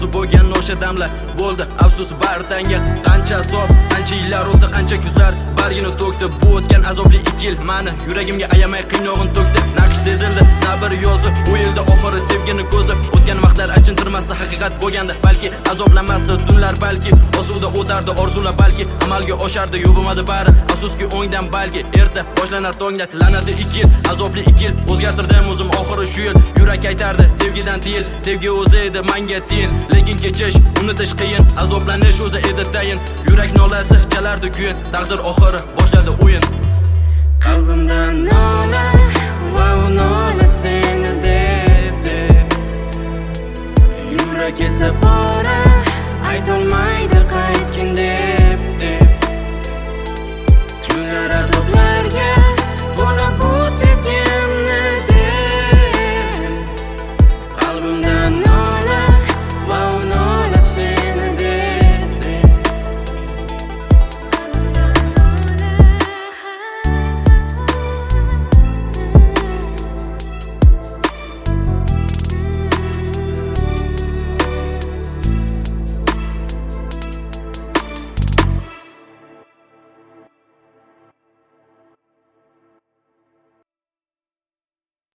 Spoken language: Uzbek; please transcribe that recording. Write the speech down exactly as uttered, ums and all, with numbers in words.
orzu bo'lgan o'sha damlar bo'ldi afsus bartanga. Qancha azob, qancha yillar o'tdi, qancha kuzlar bargini to'kdi. Bu o'tgan azobli ikki yil mani yuragimga ayamay qiynog'in to'kdi. Naqsh sezildi, na bir yozi o'yildi oxiri sevgini ko'zi. O'tgan vaqtlar achintirmasdi, haqiqat bo'lganda balki azoblanmasdi tunlar, balki osuda o'tardi orzular, balki amalga oshardi yo'q bo'lmadi bari. Afsuski o'ngdan balki erta boshlanar tongda la'nati ikki yil, azobli ikki yil. O'zgartirdim o'zim oxiri shu yil. Yurak aytardi sevgidan tiyil, sevgi o'zi edi menga tiyin. Lekin kechish, unutish qiyin, azoblanish o'zi edi tayin. Yurak nolasi chalardi kuyin, taqdir oxiri boshladi o'yin. Qalbimdan nola va u nola seni deb deb. Yurak esa pora aytolmaydi